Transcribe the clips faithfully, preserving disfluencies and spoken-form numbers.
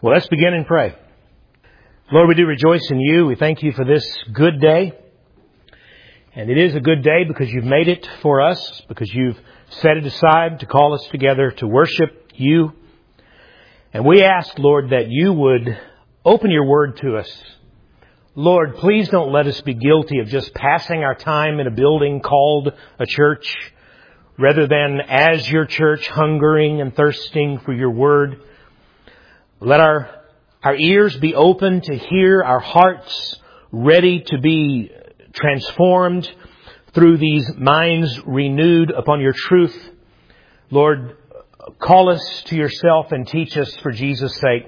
Well, let's begin and pray. Lord, we do rejoice in You. We thank You for this good day. And it is a good day because You've made it for us, because You've set it aside to call us together to worship You. And we ask, Lord, that You would open Your Word to us. Lord, please don't let us be guilty of just passing our time in a building called a church, rather than as Your church, hungering and thirsting for Your Word. Let our, our ears be open to hear, our hearts ready to be transformed through these minds renewed upon Your truth. Lord, call us to Yourself and teach us for Jesus' sake.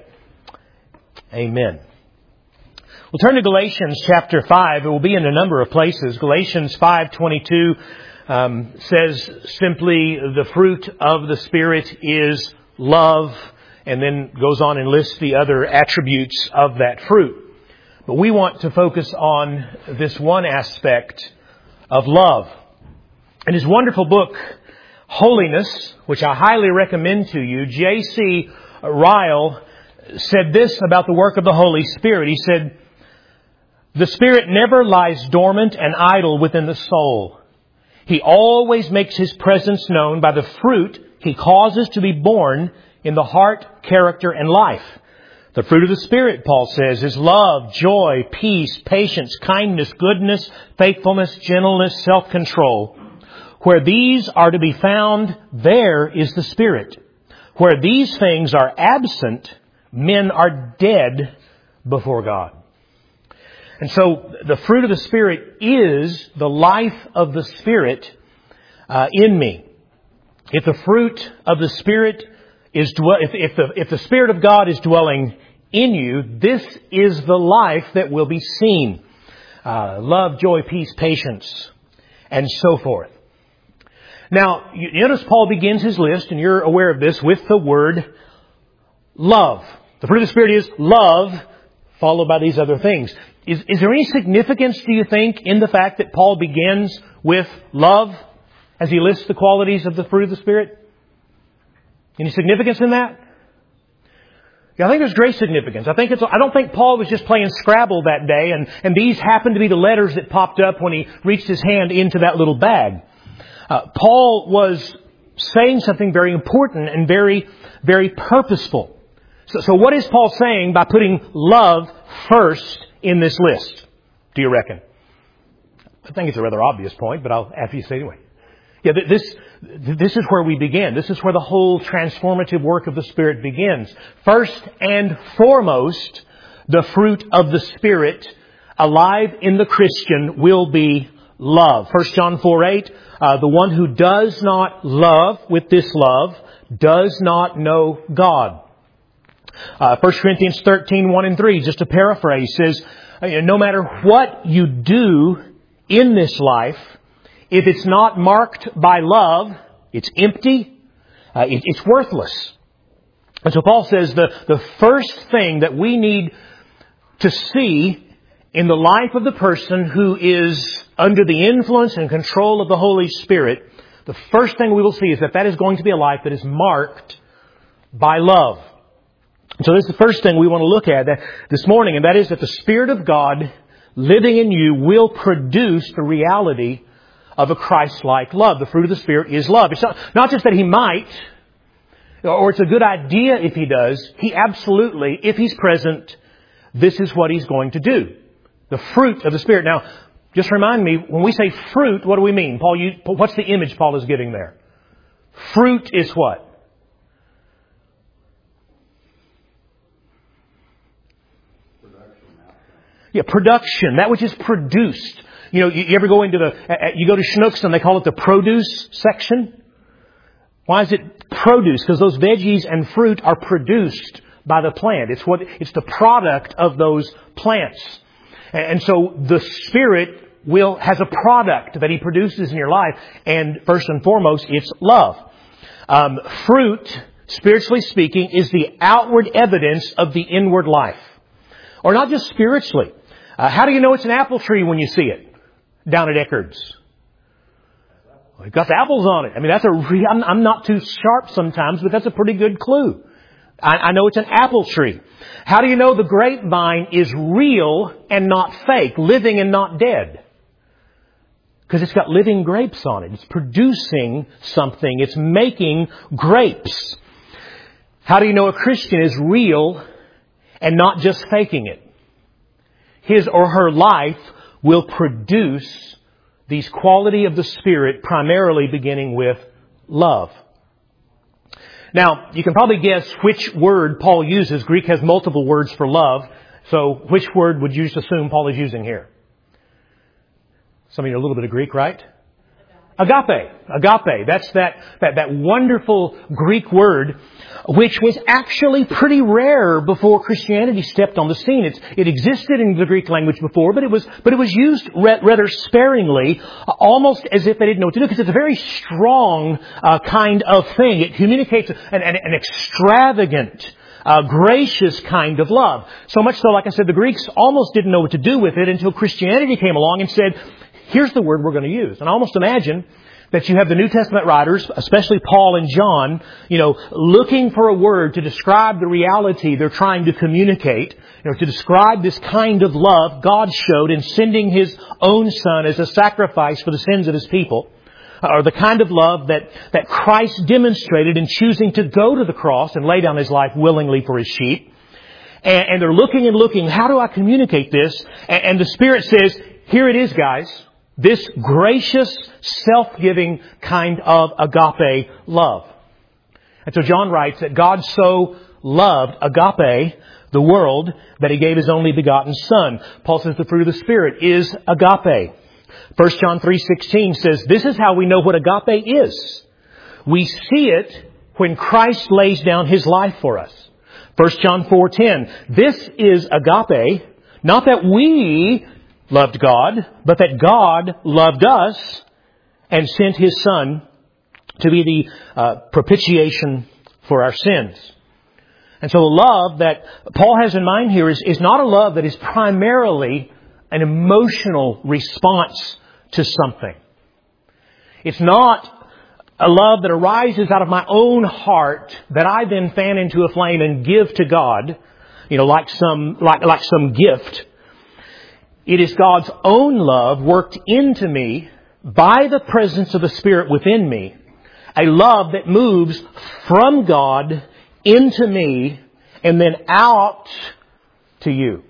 Amen. We'll turn to Galatians chapter five. It will be in a number of places. Galatians five twenty-two um, says simply, the fruit of the Spirit is love, and then goes on and lists the other attributes of that fruit. But we want to focus on this one aspect of love. In his wonderful book, Holiness, which I highly recommend to you, J C Ryle said this about the work of the Holy Spirit. He said, "The Spirit never lies dormant and idle within the soul. He always makes His presence known by the fruit He causes to be born in the heart, character, and life. The fruit of the Spirit," Paul says, "is love, joy, peace, patience, kindness, goodness, faithfulness, gentleness, self-control. Where these are to be found, there is the Spirit. Where these things are absent, men are dead before God." And so the fruit of the Spirit is the life of the Spirit uh, in me. If the fruit of the Spirit is dwell, if, if the if the Spirit of God is dwelling in you, this is the life that will be seen. Uh, love, joy, peace, patience, and so forth. Now, you notice Paul begins his list, and you're aware of this, with the word love. The fruit of the Spirit is love, followed by these other things. Is, is there any significance, do you think, in the fact that Paul begins with love as he lists the qualities of the fruit of the Spirit? Any significance in that? Yeah, I think there's great significance. I think it's, I don't think Paul was just playing Scrabble that day, and, and these happened to be the letters that popped up when he reached his hand into that little bag. Uh, Paul was saying something very important and very, very purposeful. So, so what is Paul saying by putting love first in this list, do you reckon? I think it's a rather obvious point, but I'll have you say anyway. Yeah, this, this is where we begin. This is where the whole transformative work of the Spirit begins. First and foremost, the fruit of the Spirit alive in the Christian will be love. First John four eight, uh, the one who does not love with this love does not know God. Uh, First Corinthians thirteen one and three, just to paraphrase, says, no matter what you do in this life, if it's not marked by love, it's empty, uh, it, it's worthless. And so Paul says the, the first thing that we need to see in the life of the person who is under the influence and control of the Holy Spirit, the first thing we will see is that that is going to be a life that is marked by love. So this is the first thing we want to look at this morning, and that is that the Spirit of God living in you will produce the reality of a Christ-like love. The fruit of the Spirit is love. It's not, not just that He might, or it's a good idea if He does. He absolutely, if He's present, this is what He's going to do. The fruit of the Spirit. Now, just remind me, when we say fruit, what do we mean? Paul, you, what's the image Paul is giving there? Fruit is what? Yeah, production. That which is produced. You know, you, you ever go into the, uh, you go to Schnucks and they call it the produce section? Why is it produce? Because those veggies and fruit are produced by the plant. It's what, it's the product of those plants. And, and so the Spirit will, has a product that He produces in your life. And first and foremost, it's love. Um, fruit, spiritually speaking, is the outward evidence of the inward life. Or not just spiritually. Uh, how do you know it's an apple tree when you see it down at Eckerd's? Well, it got apples on it. I mean, that's a re- I'm, I'm not too sharp sometimes, but that's a pretty good clue. I, I know it's an apple tree. How do you know the grapevine is real and not fake, living and not dead? Because it's got living grapes on it. It's producing something. It's making grapes. How do you know a Christian is real and not just faking it? His or her life will produce these quality of the Spirit, primarily beginning with love. Now, you can probably guess which word Paul uses. Greek has multiple words for love. So which word would you assume Paul is using here? Some of you know a little bit of Greek, right? Agape. Agape. That's that, that, that wonderful Greek word, which was actually pretty rare before Christianity stepped on the scene. It's, it existed in the Greek language before, but it was, but it was used re- rather sparingly, uh, almost as if they didn't know what to do, because it's a very strong, uh, kind of thing. It communicates an, an, an extravagant, uh, gracious kind of love. So much so, like I said, the Greeks almost didn't know what to do with it until Christianity came along and said, here's the word we're going to use. And I almost imagine that you have the New Testament writers, especially Paul and John, you know, looking for a word to describe the reality they're trying to communicate, you know, to describe this kind of love God showed in sending His own Son as a sacrifice for the sins of His people, or the kind of love that, that Christ demonstrated in choosing to go to the cross and lay down His life willingly for His sheep. And, and they're looking and looking, how do I communicate this? And, and the Spirit says, here it is, guys. This gracious, self-giving kind of agape love. And so John writes that God so loved agape, the world, that He gave His only begotten Son. Paul says the fruit of the Spirit is agape. First John three sixteen says, this is how we know what agape is. We see it when Christ lays down His life for us. First John four ten, this is agape, not that we loved God, but that God loved us and sent His Son to be the uh, propitiation for our sins. And so the love that Paul has in mind here is, is not a love that is primarily an emotional response to something. It's not a love that arises out of my own heart that I then fan into a flame and give to God, you know, like some, like, like some gift. It is God's own love worked into me by the presence of the Spirit within me. A love that moves from God into me and then out to you.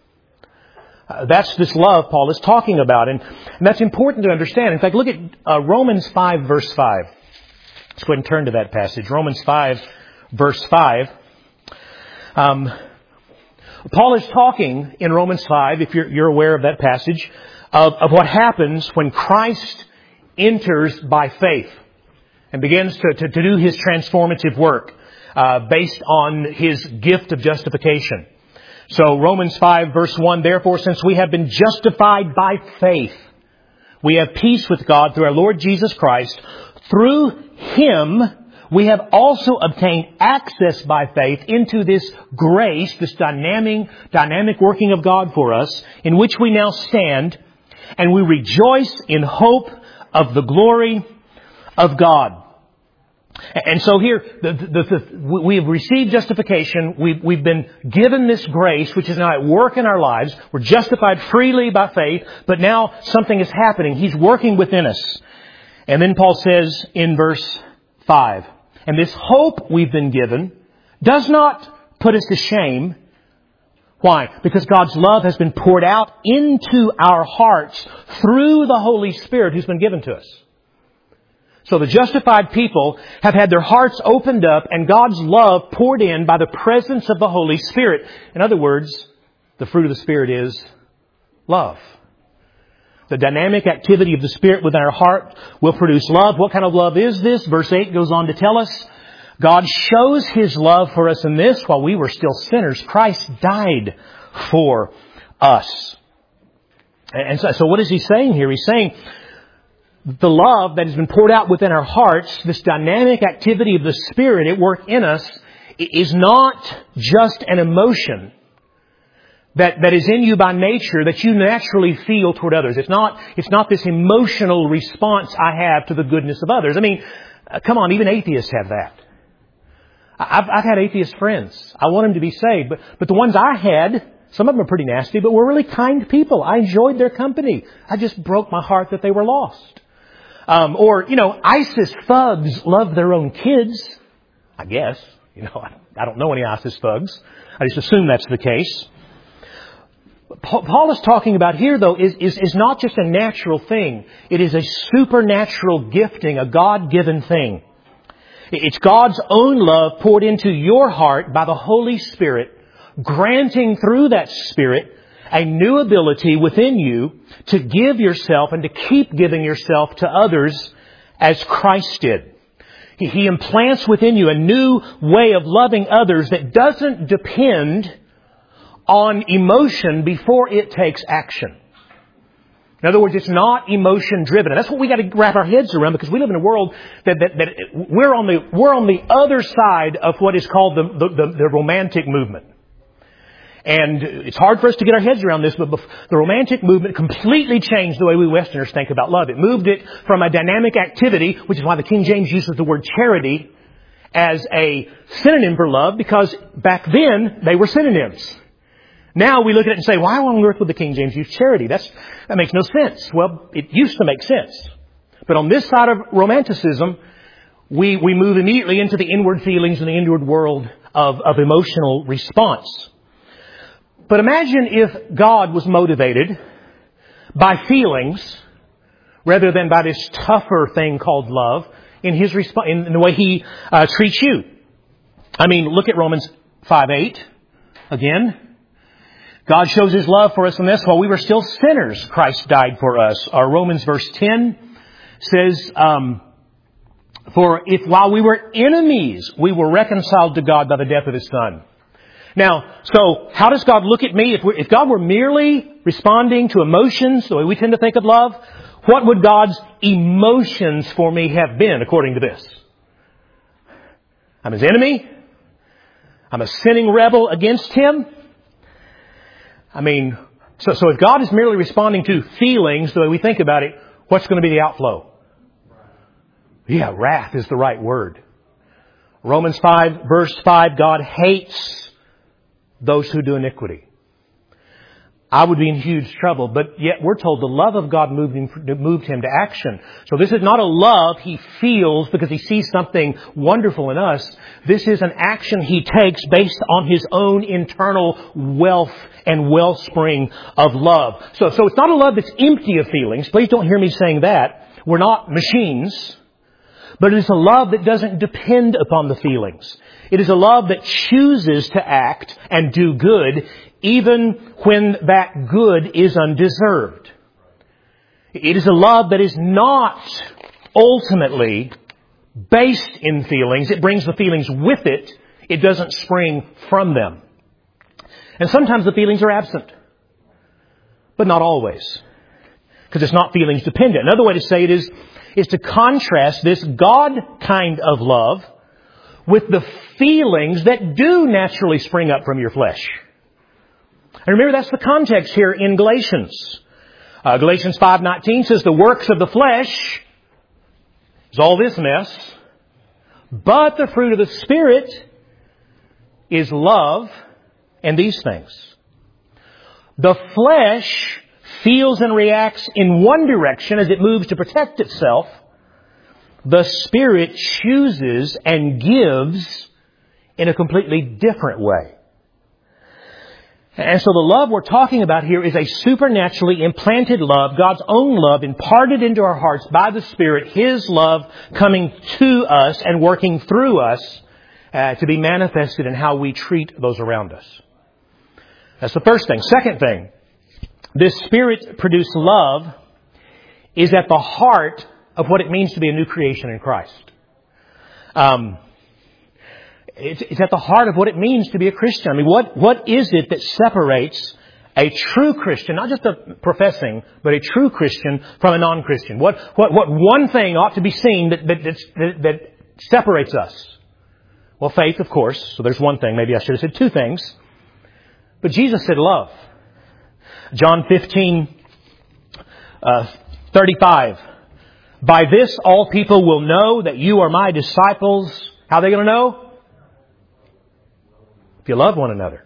Uh, that's this love Paul is talking about. And, and that's important to understand. In fact, look at uh, Romans five verse five. Let's go ahead and turn to that passage. Romans five verse five. Um... Paul is talking in Romans five, if you're, you're aware of that passage, of, of what happens when Christ enters by faith and begins to, to, to do His transformative work uh, based on His gift of justification. So Romans five verse one, therefore, since we have been justified by faith, we have peace with God through our Lord Jesus Christ. Through Him, we have also obtained access by faith into this grace, this dynamic, dynamic working of God for us, in which we now stand, and we rejoice in hope of the glory of God. And so here, the, the, the, we have received justification. We've, we've been given this grace, which is now at work in our lives. We're justified freely by faith, but now something is happening. He's working within us. And then Paul says in verse five, and this hope we've been given does not put us to shame. Why? Because God's love has been poured out into our hearts through the Holy Spirit who's been given to us. So the justified people have had their hearts opened up and God's love poured in by the presence of the Holy Spirit. In other words, the fruit of the Spirit is love. The dynamic activity of the Spirit within our heart will produce love. What kind of love is this? Verse eight goes on to tell us, God shows His love for us in this: while we were still sinners, Christ died for us. And so, so what is He saying here? He's saying the love that has been poured out within our hearts, this dynamic activity of the Spirit at work in us, is not just an emotion that, that is in you by nature that you naturally feel toward others. It's not, it's not this emotional response I have to the goodness of others. I mean, uh, come on, even atheists have that. I've, I've had atheist friends. I want them to be saved. But, but the ones I had, some of them are pretty nasty, but were really kind people. I enjoyed their company. I just broke my heart that they were lost. Um, or, you know, ISIS thugs love their own kids. I guess. You know, I, I don't know any ISIS thugs. I just assume that's the case. Paul is talking about here, though, is, is, is not just a natural thing. It is a supernatural gifting, a God-given thing. It's God's own love poured into your heart by the Holy Spirit, granting through that Spirit a new ability within you to give yourself and to keep giving yourself to others as Christ did. He, he implants within you a new way of loving others that doesn't depend on emotion before it takes action. In other words, it's not emotion driven. And that's what we got to wrap our heads around, because we live in a world that, that, that we're on the, we're on the other side of what is called the, the, the romantic movement. And it's hard for us to get our heads around this, but the romantic movement completely changed the way we Westerners think about love. It moved it from a dynamic activity, which is why the King James uses the word charity as a synonym for love, because back then they were synonyms. Now we look at it and say, why on earth would the King James use charity? That's, that makes no sense. Well, it used to make sense. But on this side of romanticism, we, we move immediately into the inward feelings and the inward world of, of emotional response. But imagine if God was motivated by feelings rather than by this tougher thing called love in His resp- in the way He uh, treats you. I mean, look at Romans five eight again. God shows His love for us in this: while we were still sinners, Christ died for us. Our Romans verse ten says, um, for if while we were enemies, we were reconciled to God by the death of His Son. Now, so how does God look at me? If, we're, if God were merely responding to emotions, the way we tend to think of love, what would God's emotions for me have been according to this? I'm His enemy. I'm a sinning rebel against Him. I mean, so, so if God is merely responding to feelings, the way we think about it, what's going to be the outflow? Yeah, wrath is the right word. Romans five, verse five, God hates those who do iniquity. I would be in huge trouble, but yet we're told the love of God moved him, moved him to action. So this is not a love He feels because He sees something wonderful in us. This is an action He takes based on His own internal wealth and wellspring of love. So, so it's not a love that's empty of feelings. Please don't hear me saying that. We're not machines. But it is a love that doesn't depend upon the feelings. It is a love that chooses to act and do good even when that good is undeserved. It is a love that is not ultimately based in feelings. It brings the feelings with it. It doesn't spring from them. And sometimes the feelings are absent. But not always. Because it's not feelings dependent. Another way to say it is, is to contrast this God kind of love with the feelings that do naturally spring up from your flesh. And remember, that's the context here in Galatians. Uh, Galatians five nineteen says, the works of the flesh is all this mess, but the fruit of the Spirit is love and these things. The flesh feels and reacts in one direction as it moves to protect itself. The Spirit chooses and gives in a completely different way. And so the love we're talking about here is a supernaturally implanted love, God's own love imparted into our hearts by the Spirit, His love coming to us and working through us uh, to be manifested in how we treat those around us. That's the first thing. Second thing, this Spirit-produced love is at the heart of what it means to be a new creation in Christ. Um, it's, it's at the heart of what it means to be a Christian. I mean, what, what is it that separates a true Christian, not just a professing, but a true Christian from a non-Christian? What, what, what one thing ought to be seen that, that, that, that separates us? Well, faith, of course. So there's one thing. Maybe I should have said two things. But Jesus said love. John fifteen, uh, thirty-five. By this all people will know that you are my disciples. How are they going to know? if you love one another.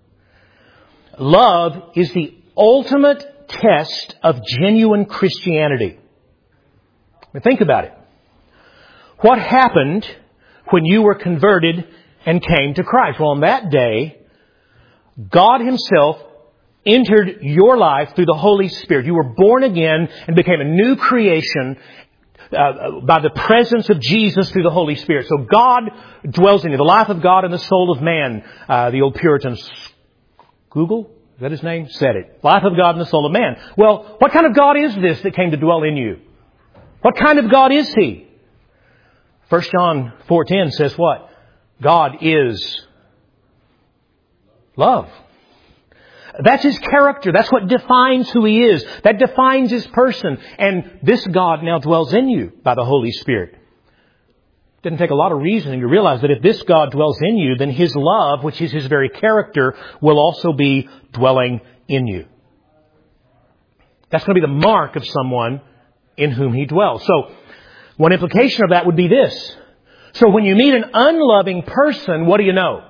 Love is the ultimate test of genuine Christianity. I mean, think about it. What happened when you were converted and came to Christ? Well, on that day, God Himself entered your life through the Holy Spirit. You were born again and became a new creation uh, by the presence of Jesus through the Holy Spirit. So God dwells in you. The life of God in the soul of man. Uh, the old Puritans, Google, is that his name? Said it. Life of God in the soul of man. Well, what kind of God is this that came to dwell in you? What kind of God is He? First John four ten says what? God is love. That's His character. That's what defines who He is. That defines His person. And this God now dwells in you by the Holy Spirit. It doesn't take a lot of reasoning to realize that if this God dwells in you, then His love, which is His very character, will also be dwelling in you. That's going to be the mark of someone in whom He dwells. So, one implication of that would be this. So when you meet an unloving person, what do you know?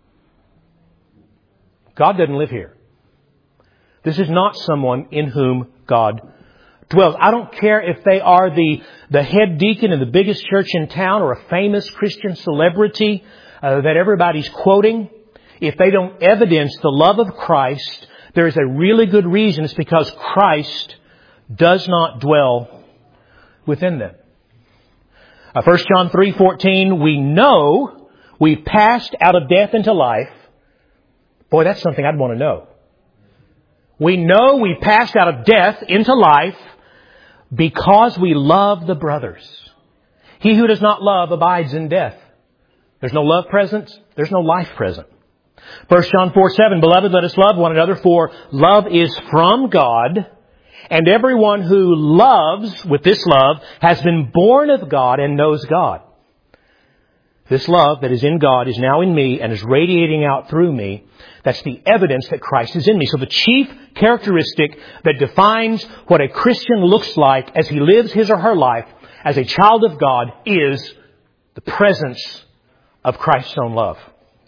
God doesn't live here. This is not someone in whom God dwells. I don't care if they are the, the head deacon in the biggest church in town or a famous Christian celebrity uh, that everybody's quoting. If they don't evidence the love of Christ, there is a really good reason. It's because Christ does not dwell within them. Uh, First John three fourteen, we know we passed out of death into life. Boy, that's something I'd want to know. We know we passed out of death into life because we love the brothers. He who does not love abides in death. There's no love present. There's no life present. First John four seven, beloved, let us love one another, for love is from God. And everyone who loves with this love has been born of God and knows God. This love that is in God is now in me and is radiating out through me. That's the evidence that Christ is in me. So the chief characteristic that defines what a Christian looks like as he lives his or her life as a child of God is the presence of Christ's own love.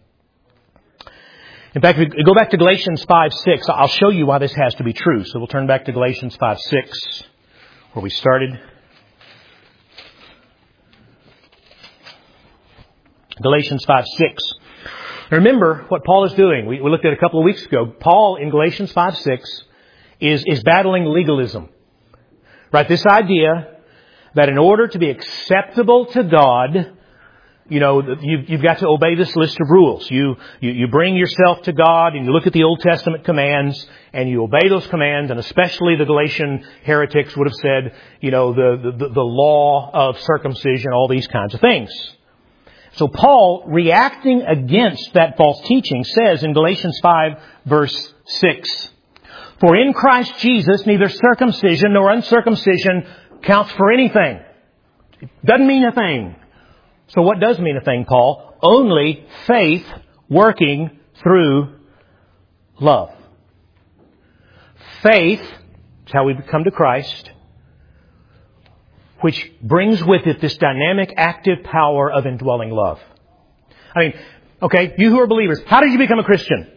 In fact, if we go back to Galatians five six, I'll show you why this has to be true. So we'll turn back to Galatians five six, where we started. Galatians five six. Remember what Paul is doing. We, we looked at it a couple of weeks ago. Paul in Galatians five six is, is battling legalism. Right? This idea that in order to be acceptable to God, you know, you've, you've got to obey this list of rules. You, you, you bring yourself to God and you look at the Old Testament commands and you obey those commands. And especially the Galatian heretics would have said, you know, the, the, the law of circumcision, all these kinds of things. So Paul, reacting against that false teaching, says in Galatians five verse six, for in Christ Jesus neither circumcision nor uncircumcision counts for anything. It doesn't mean a thing. So what does mean a thing, Paul? Only faith working through love. Faith is how we come to Christ, which brings with it this dynamic, active power of indwelling love. I mean, okay, you who are believers, how did you become a Christian?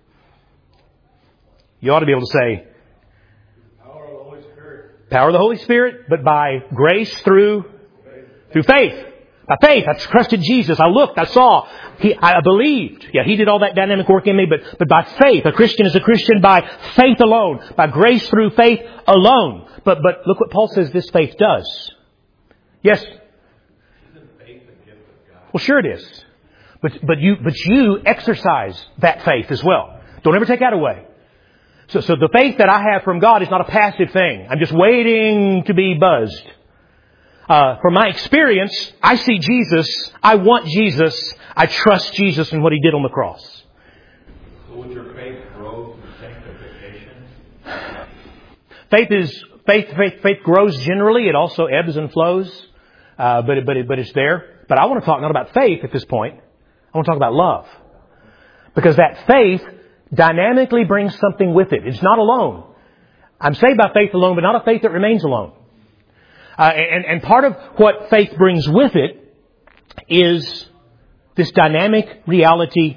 You ought to be able to say, power of the Holy Spirit. Power of the Holy Spirit, but by grace through, faith. through faith. By faith, I trusted Jesus. I looked, I saw, he, I believed. Yeah, He did all that dynamic work in me, but, but by faith. A Christian is a Christian by faith alone. By grace through faith alone. But, but look what Paul says this faith does. Yes? Isn't faith a gift of God? Well, sure it is. But, but you, but you exercise that faith as well. Don't ever take that away. So, so the faith that I have from God is not a passive thing. I'm just waiting to be buzzed. Uh, from my experience, I see Jesus. I want Jesus. I trust Jesus and what He did on the cross. So would your faith grow through sanctification? Faith is faith. Faith faith grows generally. It also ebbs and flows, uh, but it, but it, but it's there. But I want to talk not about faith at this point. I want to talk about love, because that faith dynamically brings something with it. It's not alone. I'm saved by faith alone, but not a faith that remains alone. Uh, and, and part of what faith brings with it is this dynamic reality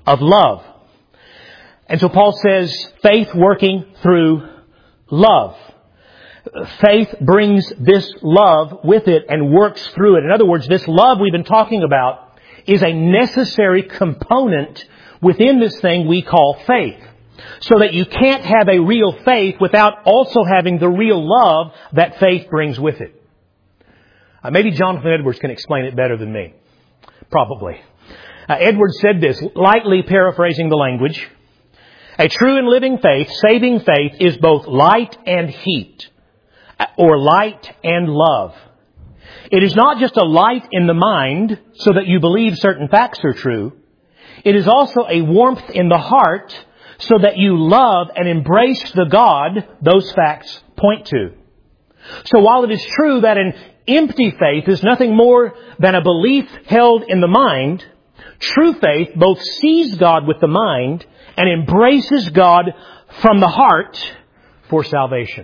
of love. And so Paul says, faith working through love. Faith brings this love with it and works through it. In other words, this love we've been talking about is a necessary component within this thing we call faith. So that you can't have a real faith without also having the real love that faith brings with it. Uh, maybe Jonathan Edwards can explain it better than me. Probably. Uh, Edwards said this, lightly paraphrasing the language. A true and living faith, saving faith, is both light and heat, or light and love. It is not just a light in the mind so that you believe certain facts are true. It is also a warmth in the heart so that you love and embrace the God those facts point to. So while it is true that an empty faith is nothing more than a belief held in the mind, true faith both sees God with the mind and embraces God from the heart for salvation.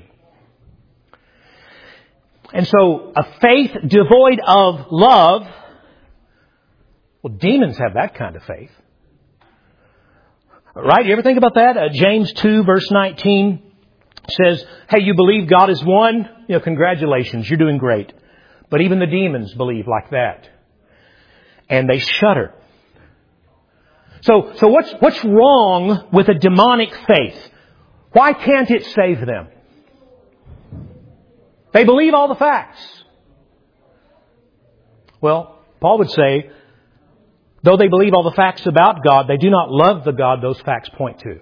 And so a faith devoid of love, well, demons have that kind of faith. Right? You ever think about that? Uh, James two verse nineteen says, hey, you believe God is one? You know, congratulations, you're doing great. But even the demons believe like that. And they shudder. So, so what's, what's wrong with a demonic faith? Why can't it save them? They believe all the facts. Well, Paul would say, though they believe all the facts about God, they do not love the God those facts point to.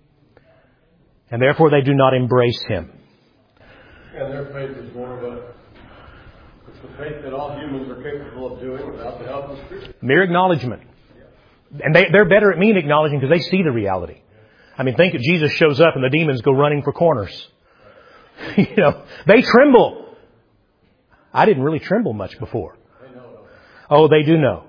And therefore they do not embrace Him. And their faith is more of a, it's the faith that all humans are capable of doing without the help of the Spirit. Mere acknowledgement. And they, they're better at me acknowledging because they see the reality. I mean, think if Jesus shows up and the demons go running for corners. You know, they tremble. I didn't really tremble much before. Oh, they do know.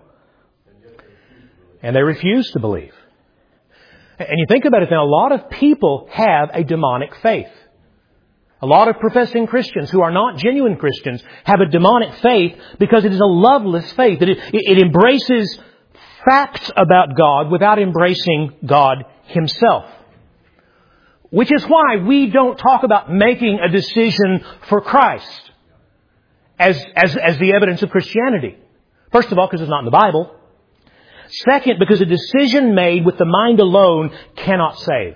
And they refuse to believe. And you think about it now, a lot of people have a demonic faith. A lot of professing Christians who are not genuine Christians have a demonic faith because it is a loveless faith. It, it, it embraces facts about God without embracing God Himself. Which is why we don't talk about making a decision for Christ as, as, as the evidence of Christianity. First of all, because it's not in the Bible. Second, because a decision made with the mind alone cannot save.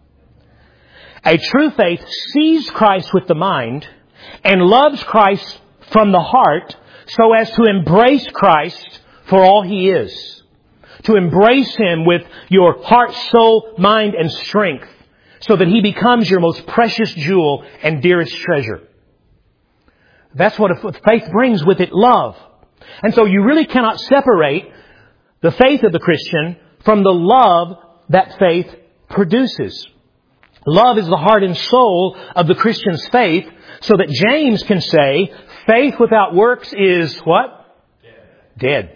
A true faith sees Christ with the mind and loves Christ from the heart so as to embrace Christ for all He is. To embrace Him with your heart, soul, mind, and strength so that He becomes your most precious jewel and dearest treasure. That's what faith brings with it, love. And so you really cannot separate the faith of the Christian from the love that faith produces. Love is the heart and soul of the Christian's faith, so that James can say, faith without works is what? Dead. Dead.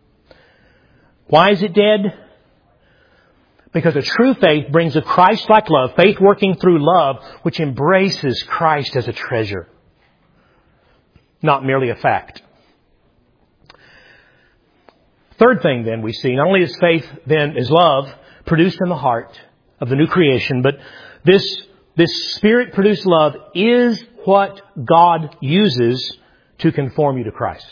Why is it dead? Because a true faith brings a Christ-like love, faith working through love, which embraces Christ as a treasure, not merely a fact. Third thing then we see, not only is faith then is love produced in the heart of the new creation, but this, this Spirit-produced love is what God uses to conform you to Christ.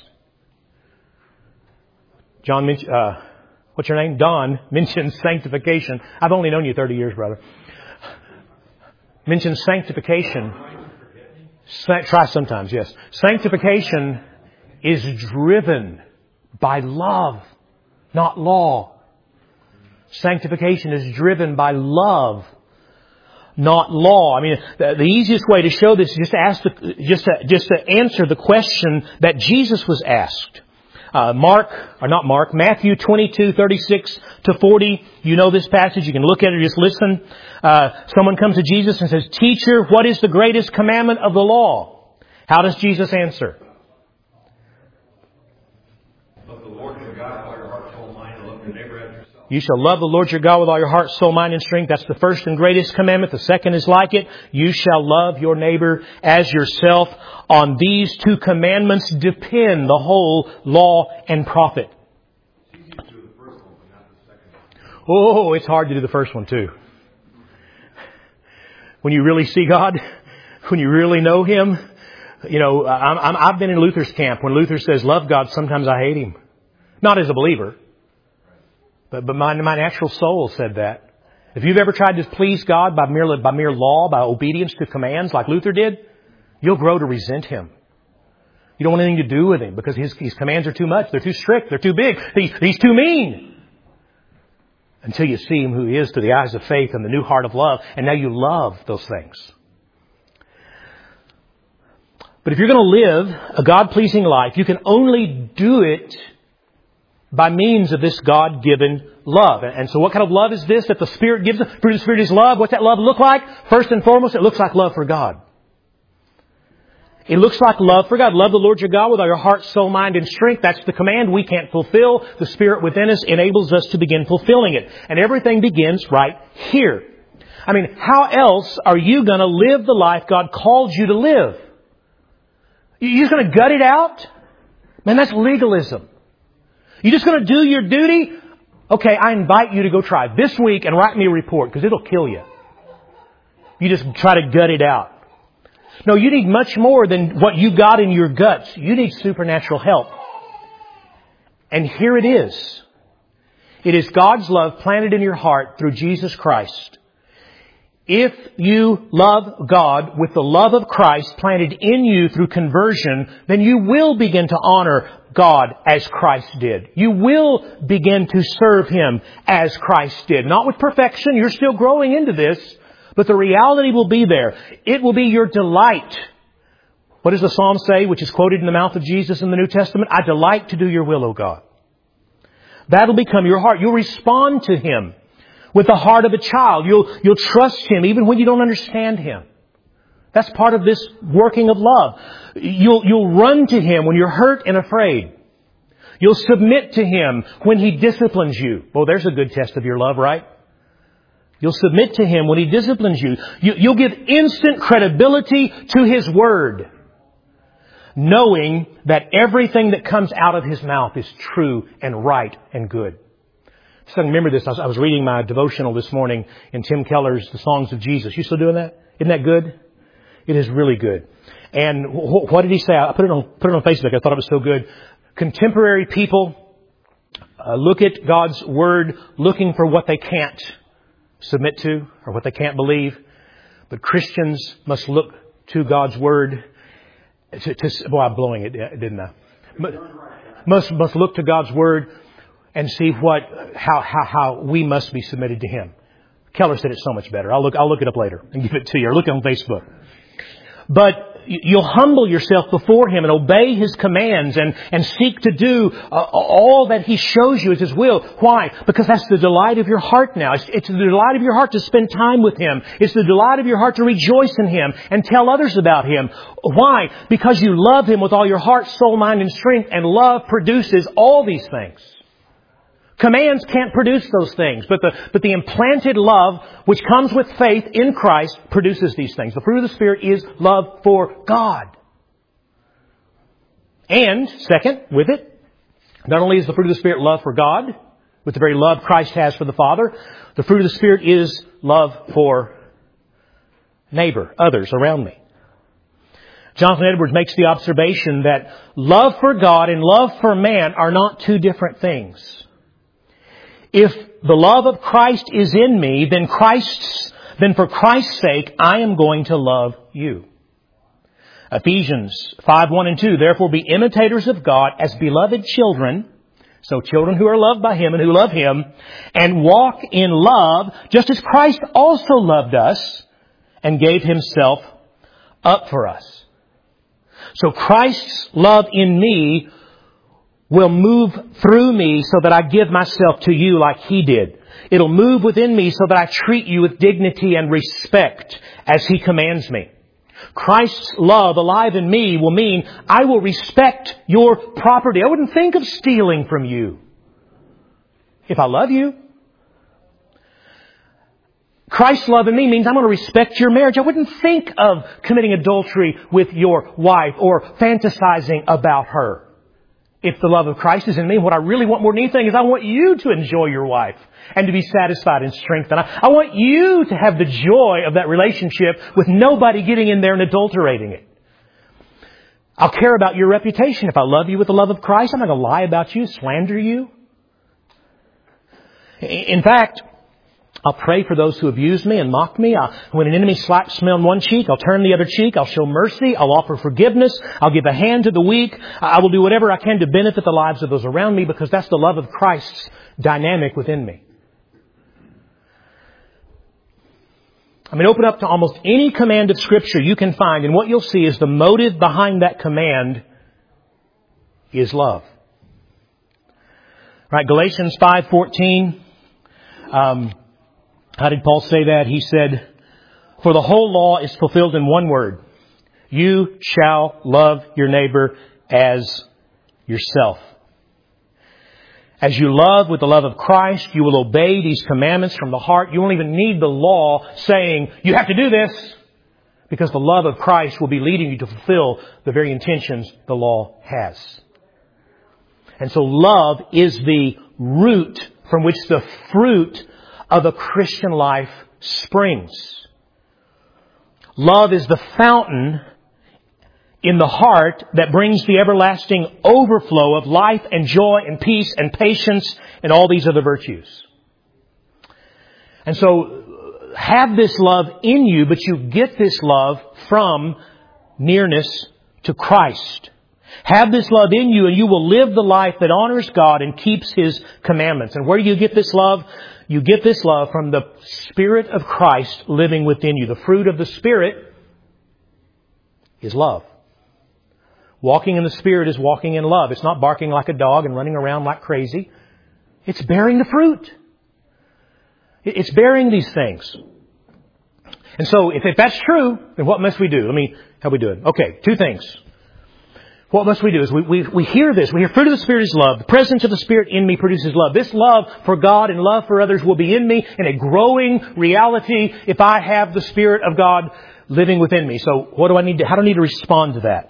John, uh, what's your name? Don mentions sanctification. I've only known you thirty years, brother. Mentions sanctification. Sa- try sometimes, yes. Sanctification is driven by love, not law. Sanctification is driven by love, not law. I mean, the, the easiest way to show this is just to ask the, just to, just to answer the question that Jesus was asked. Uh, Mark, or not Mark, Matthew twenty-two, thirty-six to forty. You know this passage. You can look at it or just listen. Uh, someone comes to Jesus and says, "Teacher, what is the greatest commandment of the law?" How does Jesus answer? You shall love the Lord your God with all your heart, soul, mind, and strength. That's the first and greatest commandment. The second is like it. You shall love your neighbor as yourself. On these two commandments depend the whole law and prophet. Oh, it's hard to do the first one too. When you really see God, when you really know Him, you know, I'm, I'm, I've been in Luther's camp. When Luther says, love God, sometimes I hate Him. Not as a believer. But, but my, my natural soul said that. If you've ever tried to please God by mere, by mere law, by obedience to commands like Luther did, you'll grow to resent Him. You don't want anything to do with Him because His, His commands are too much. They're too strict. They're too big. He, he's too mean. Until you see Him who He is through the eyes of faith and the new heart of love. And now you love those things. But if you're going to live a God-pleasing life, you can only do it by means of this God-given love. And so what kind of love is this that the Spirit gives us? Fruit of the Spirit is love. What's that love look like? First and foremost, it looks like love for God. It looks like love for God. Love the Lord your God with all your heart, soul, mind, and strength. That's the command we can't fulfill. The Spirit within us enables us to begin fulfilling it. And everything begins right here. I mean, how else are you going to live the life God called you to live? You're just going to gut it out? Man, that's legalism. You're just going to do your duty? Okay, I invite you to go try this week and write me a report because it'll kill you. You just try to gut it out. No, you need much more than what you got in your guts. You need supernatural help. And here it is. It is God's love planted in your heart through Jesus Christ. If you love God with the love of Christ planted in you through conversion, then you will begin to honor God as Christ did. You will begin to serve Him as Christ did. Not with perfection. You're still growing into this. But the reality will be there. It will be your delight. What does the Psalm say, which is quoted in the mouth of Jesus in the New Testament? I delight to do your will, O God. That'll become your heart. You'll respond to Him with the heart of a child. You'll, you'll trust Him even when you don't understand Him. That's part of this working of love. You'll, you'll run to Him when you're hurt and afraid. You'll submit to Him when He disciplines you. Well, there's a good test of your love, right? You'll submit to Him when He disciplines you. you. You'll give instant credibility to His Word, knowing that everything that comes out of His mouth is true and right and good. So I remember this. I was reading my devotional this morning in Tim Keller's The Songs of Jesus. You still doing that? Isn't that good? It is really good. And wh- what did he say? I put it on put it on Facebook. I thought it was so good. Contemporary people uh, look at God's Word looking for what they can't submit to or what they can't believe. But Christians must look to God's Word to, to well, I'm blowing it, didn't I? Must, must look to God's Word and see what, how, how, how we must be submitted to Him. Keller said it so much better. I'll look, I'll look it up later and give it to you or look on Facebook. But you'll humble yourself before Him and obey His commands and, and seek to do uh, all that He shows you as His will. Why? Because that's the delight of your heart now. It's, it's the delight of your heart to spend time with Him. It's the delight of your heart to rejoice in Him and tell others about Him. Why? Because you love Him with all your heart, soul, mind, and strength. And love produces all these things. Commands can't produce those things, but the, but the implanted love, which comes with faith in Christ, produces these things. The fruit of the Spirit is love for God. And, second, with it, not only is the fruit of the Spirit love for God, with the very love Christ has for the Father, the fruit of the Spirit is love for neighbor, others around me. Jonathan Edwards makes the observation that love for God and love for man are not two different things. If the love of Christ is in me, then Christ's, then for Christ's sake, I am going to love you. Ephesians five, one and two, therefore be imitators of God as beloved children, so children who are loved by Him and who love Him, and walk in love, just as Christ also loved us and gave Himself up for us. So Christ's love in me will move through me so that I give myself to you like He did. It'll move within me so that I treat you with dignity and respect as He commands me. Christ's love alive in me will mean I will respect your property. I wouldn't think of stealing from you if I love you. Christ's love in me means I'm going to respect your marriage. I wouldn't think of committing adultery with your wife or fantasizing about her if the love of Christ is in me, what I really want more than anything is I want you to enjoy your wife and to be satisfied and strengthened. I, I want you to have the joy of that relationship with nobody getting in there and adulterating it. I'll care about your reputation. If I love you with the love of Christ, I'm not going to lie about you, slander you. In fact, I'll pray for those who abuse me and mock me. I'll, when an enemy slaps me on one cheek, I'll turn the other cheek. I'll show mercy. I'll offer forgiveness. I'll give a hand to the weak. I will do whatever I can to benefit the lives of those around me, because that's the love of Christ's dynamic within me. I mean, open up to almost any command of Scripture you can find, and what you'll see is the motive behind that command is love. Right, Galatians five fourteen. Um, how did Paul say that? He said, "For the whole law is fulfilled in one word. You shall love your neighbor as yourself." As you love with the love of Christ, you will obey these commandments from the heart. You won't even need the law saying, you have to do this, because the love of Christ will be leading you to fulfill the very intentions the law has. And so love is the root from which the fruit of a Christian life springs. Love is the fountain in the heart that brings the everlasting overflow of life and joy and peace and patience and all these other virtues. And so have this love in you, but you get this love from nearness to Christ. Have this love in you and you will live the life that honors God and keeps His commandments. And where do you get this love? You get this love from the Spirit of Christ living within you. The fruit of the Spirit is love. Walking in the Spirit is walking in love. It's not barking like a dog and running around like crazy. It's bearing the fruit. It's bearing these things. And so if, if that's true, then what must we do? Let me, how we do it? Okay, two things. What must we do is we, we, we hear this. We hear fruit of the Spirit is love. The presence of the Spirit in me produces love. This love for God and love for others will be in me in a growing reality if I have the Spirit of God living within me. So what do I need to, how do I need to respond to that?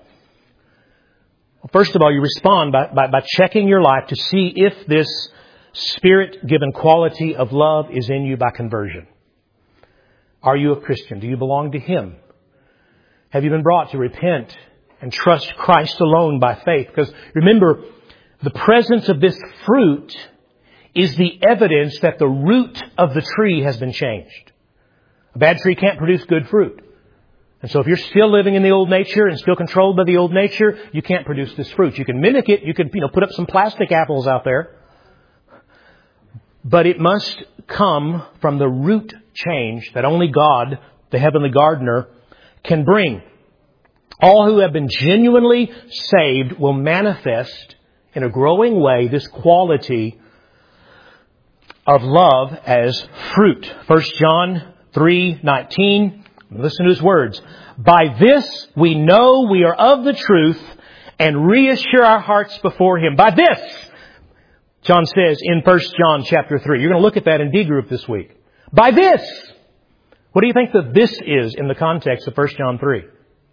Well, first of all, you respond by, by, by checking your life to see if this Spirit-given quality of love is in you by conversion. Are you a Christian? Do you belong to Him? Have you been brought to repent and trust Christ alone by faith? Because remember, the presence of this fruit is the evidence that the root of the tree has been changed. A bad tree can't produce good fruit. And so if you're still living in the old nature and still controlled by the old nature, you can't produce this fruit. You can mimic it. You can, you know, put up some plastic apples out there. But it must come from the root change that only God, the heavenly gardener, can bring. All who have been genuinely saved will manifest in a growing way this quality of love as fruit. First John three nineteen. Listen to his words. By this we know we are of the truth and reassure our hearts before Him. By this, John says in First John chapter three. You're going to look at that in D group this week. By this. What do you think that this is in the context of First John three?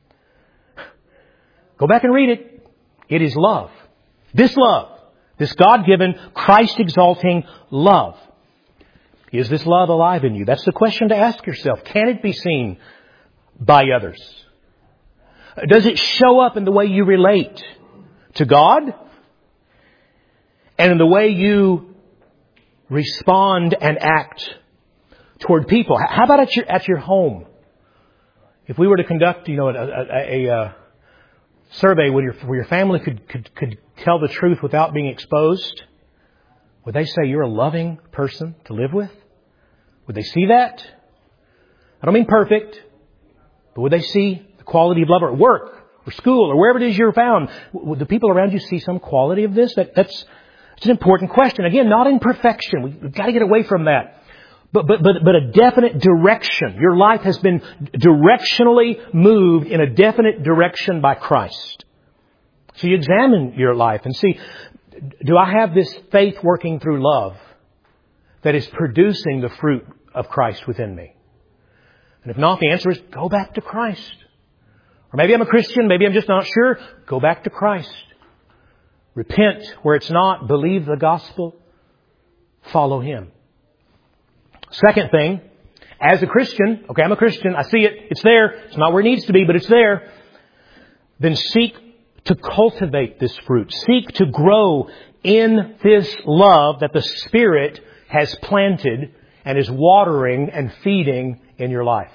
Go back and read it. It is love. This love. This God-given, Christ-exalting love. Is this love alive in you? That's the question to ask yourself. Can it be seen by others? Does it show up in the way you relate to God? And in the way you respond and act toward people? How about at your, at your home? If we were to conduct, you know, a, a, a, a survey where your, where your family could, could, could tell the truth without being exposed, would they say you're a loving person to live with? Would they see that? I don't mean perfect, but would they see the quality of love at work or school or wherever it is you're found? Would the people around you see some quality of this? That, that's, that's an important question. Again, not in perfection. We've got to get away from that. But, but, but, but a definite direction. Your life has been directionally moved in a definite direction by Christ. So you examine your life and see, do I have this faith working through love that is producing the fruit of Christ within me? And if not, the answer is go back to Christ. Or maybe I'm a Christian, maybe I'm just not sure. Go back to Christ. Repent where it's not. Believe the gospel. Follow Him. Second thing, as a Christian, okay, I'm a Christian, I see it, it's there, it's not where it needs to be, but it's there. Then seek to cultivate this fruit. Seek to grow in this love that the Spirit has planted and is watering and feeding in your life.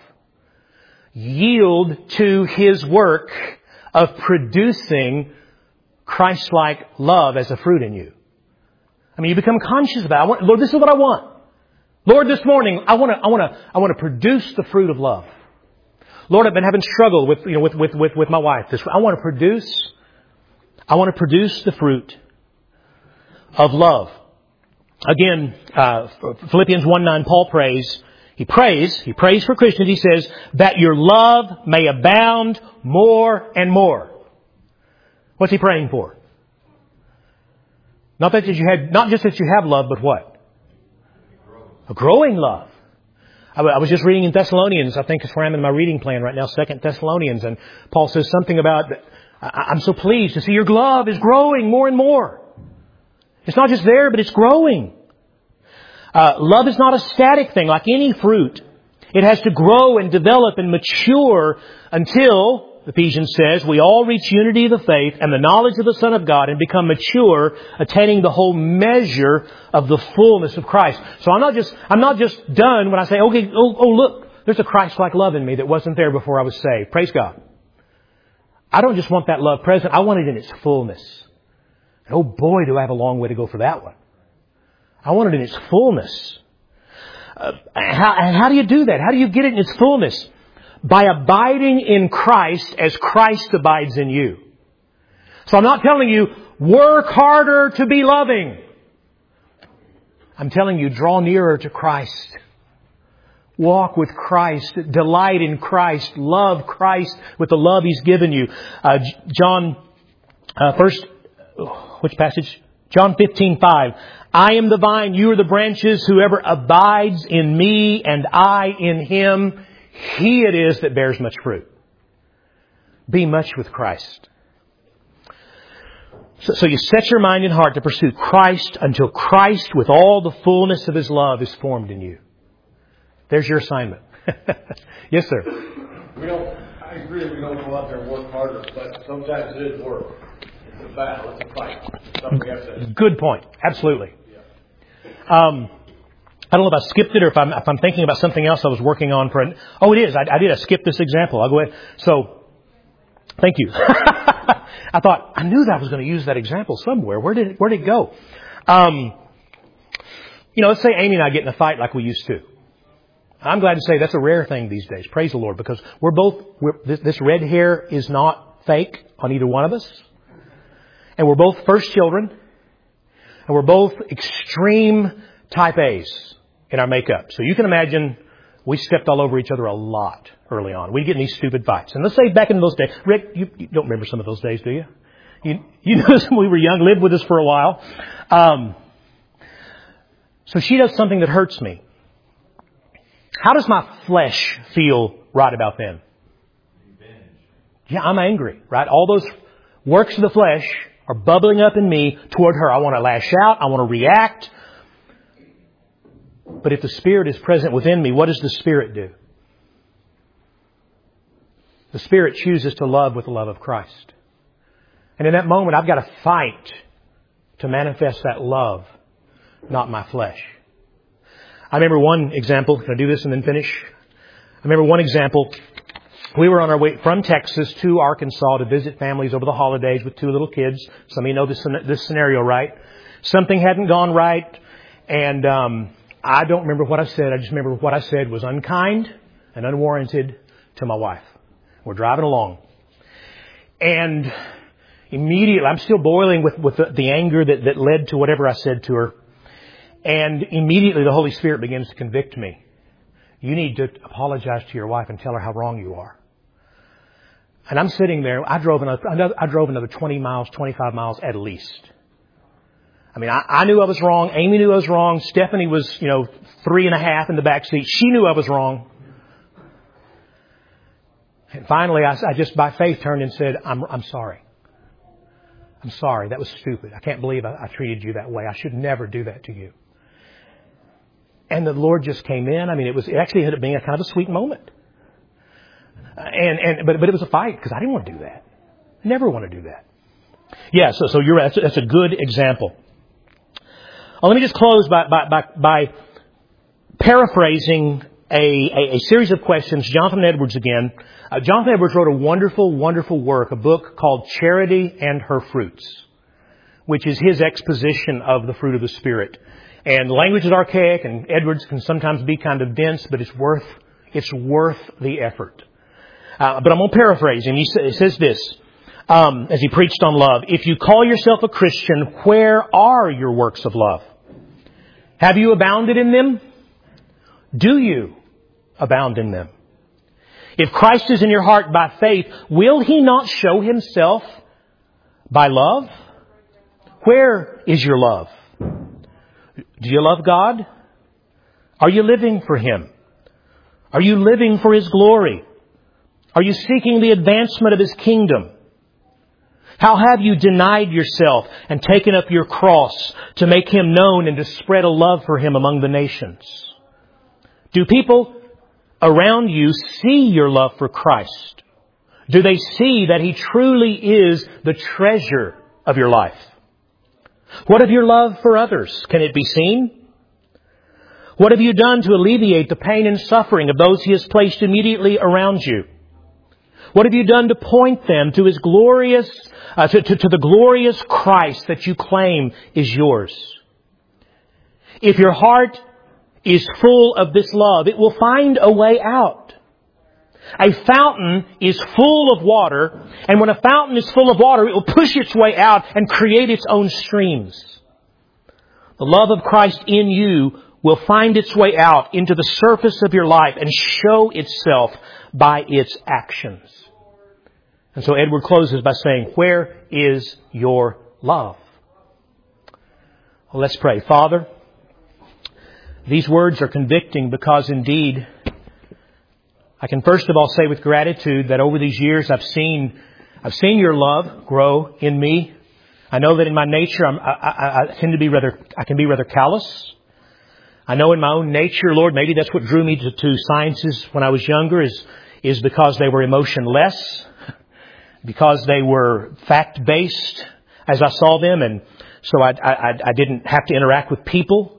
Yield to His work of producing Christ-like love as a fruit in you. I mean, you become conscious about it. I want, Lord, this is what I want. Lord, this morning, I want to, I want to, I want to produce the fruit of love. Lord, I've been having struggle with, you know, with, with, with, with my wife. This, I want to produce, I want to produce the fruit of love. Again, uh, Philippians one nine, Paul prays, he prays, he prays for Christians. He says, that your love may abound more and more. What's he praying for? Not that you had, not just that you have love, but what? A growing love. I was just reading in Thessalonians. I think it's where I'm in my reading plan right now, Second Thessalonians. And Paul says something about, I'm so pleased to see your love is growing more and more. It's not just there, but it's growing. Uh, love is not a static thing like any fruit. It has to grow and develop and mature until, Ephesians says, we all reach unity of the faith and the knowledge of the Son of God and become mature, attaining the whole measure of the fullness of Christ. So I'm not just, I'm not just done when I say, okay, oh, oh look, there's a Christ-like love in me that wasn't there before I was saved. Praise God. I don't just want that love present. I want it in its fullness. And oh boy, do I have a long way to go for that one. I want it in its fullness. Uh, how, and how do you do that? How do you get it in its fullness? By abiding in Christ as Christ abides in you. So I'm not telling you, work harder to be loving. I'm telling you, draw nearer to Christ. Walk with Christ. Delight in Christ. Love Christ with the love He's given you. Uh, John, uh, first, which passage? John fifteen five. I am the vine, you are the branches. Whoever abides in me and I in him, he it is that bears much fruit. Be much with Christ. So, so you set your mind and heart to pursue Christ until Christ with all the fullness of His love is formed in you. There's your assignment. Yes, sir. We don't, I agree we don't go out there and work harder, but sometimes it is work. It's a battle, it's a fight. It's something we have to... Good point. Absolutely. Yeah. Um, I don't know if I skipped it or if I'm, if I'm thinking about something else I was working on for an... Oh, it is. I, I did. I skipped this example. I'll go ahead. So, thank you. I thought, I knew that I was going to use that example somewhere. Where did it, where did it go? Um, you know, let's say Amy and I get in a fight like we used to. I'm glad to say that's a rare thing these days. Praise the Lord. Because we're both... We're, this, this red hair is not fake on either one of us. And we're both first children. And we're both extreme type A's in our makeup. So you can imagine we stepped all over each other a lot early on. We'd get in these stupid fights. And let's say back in those days, Rick, you, you don't remember some of those days, do you? You, you know, when we were young, lived with us for a while. Um, so she does something that hurts me. How does my flesh feel right about then? Yeah, I'm angry, right? All those works of the flesh are bubbling up in me toward her. I want to lash out. I want to react. But if the Spirit is present within me, what does the Spirit do? The Spirit chooses to love with the love of Christ. And in that moment, I've got to fight to manifest that love, not my flesh. I remember one example. Can I do this and then finish? I remember one example. We were on our way from Texas to Arkansas to visit families over the holidays with two little kids. Some of you know this, this scenario, right? Something hadn't gone right. And um, I don't remember what I said. I just remember what I said was unkind and unwarranted to my wife. We're driving along. And immediately, I'm still boiling with, with the, the anger that, that led to whatever I said to her. And immediately the Holy Spirit begins to convict me. You need to apologize to your wife and tell her how wrong you are. And I'm sitting there. I drove another, I drove another twenty miles, twenty-five miles at least. I mean, I, I knew I was wrong. Amy knew I was wrong. Stephanie was, you know, three and a half in the back seat. She knew I was wrong. And finally, I, I just by faith turned and said, I'm, I'm sorry. I'm sorry. That was stupid. I can't believe I, I treated you that way. I should never do that to you. And the Lord just came in. I mean, it was it actually ended up being a kind of a sweet moment. And and but but it was a fight because I didn't want to do that. I never want to do that. Yeah. So so you're right. That's, that's a good example. Well, let me just close by by by, by paraphrasing a, a a series of questions. Jonathan Edwards again. Uh, Jonathan Edwards wrote a wonderful, wonderful work, a book called Charity and Her Fruits, which is his exposition of the fruit of the Spirit. And the language is archaic, and Edwards can sometimes be kind of dense, but it's worth it's worth the effort. Uh, but I'm going to paraphrase him. He says this, um, as he preached on love. If you call yourself a Christian, where are your works of love? Have you abounded in them? Do you abound in them? If Christ is in your heart by faith, will He not show Himself by love? Where is your love? Do you love God? Are you living for Him? Are you living for His glory? Are you seeking the advancement of His kingdom? How have you denied yourself and taken up your cross to make Him known and to spread a love for Him among the nations? Do people around you see your love for Christ? Do they see that He truly is the treasure of your life? What of your love for others? Can it be seen? What have you done to alleviate the pain and suffering of those He has placed immediately around you? What have you done to point them to His glorious, uh, to, to, to the glorious Christ that you claim is yours? If your heart is full of this love, it will find a way out. A fountain is full of water, and when a fountain is full of water, it will push its way out and create its own streams. The love of Christ in you will find its way out into the surface of your life and show itself by its actions. And so Edward closes by saying, where is your love? Well, let's pray. Father, these words are convicting because indeed, I can first of all say with gratitude that over these years I've seen I've seen your love grow in me. I know that in my nature I'm, I, I, I tend to be rather I can be rather callous. I know in my own nature, Lord, maybe that's what drew me to, to sciences when I was younger is is because they were emotionless, because they were fact based as I saw them, and so I, I I didn't have to interact with people.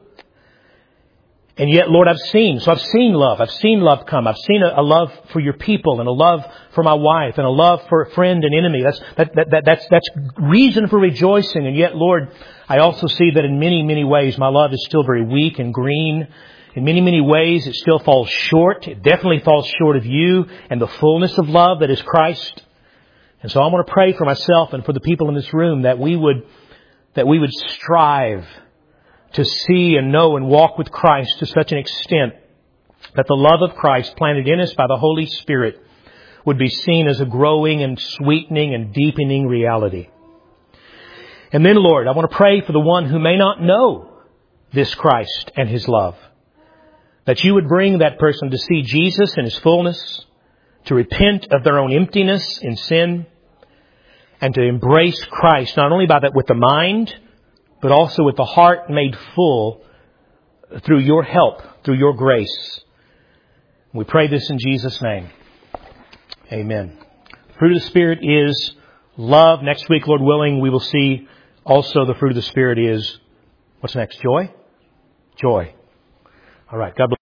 And yet, Lord, I've seen, so I've seen love. I've seen love come. I've seen a, a love for your people and a love for my wife and a love for a friend and enemy. That's, that, that, that, that's, that's reason for rejoicing. And yet, Lord, I also see that in many, many ways, my love is still very weak and green. In many, many ways, it still falls short. It definitely falls short of you and the fullness of love that is Christ. And so I want to pray for myself and for the people in this room that we would, that we would strive to see and know and walk with Christ to such an extent that the love of Christ planted in us by the Holy Spirit would be seen as a growing and sweetening and deepening reality. And then, Lord, I want to pray for the one who may not know this Christ and His love, that you would bring that person to see Jesus in His fullness, to repent of their own emptiness in sin, and to embrace Christ, not only by that with the mind, but also with the heart made full through your help, through your grace. We pray this in Jesus' name. Amen. Fruit of the Spirit is love. Next week, Lord willing, we will see also the fruit of the Spirit is, what's next? Joy? Joy. All right. God bless.